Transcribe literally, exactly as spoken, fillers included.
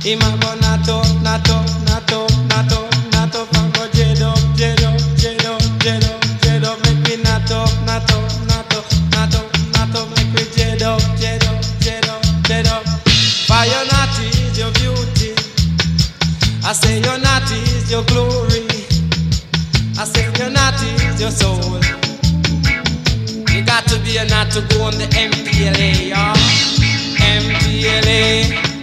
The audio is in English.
Him a go nato, nato, nato, nato, nato, and go jet up, jet up, jet up, jet up, jet up, make me nato, nato, nato, nato, nato, make me jet up, jet up, jet up, jet up. For your naughty is your beauty. I say your naughty is your glory. I say your naughty is your soul. You got to be a nut to go on the M P L A, y'all. M P L A.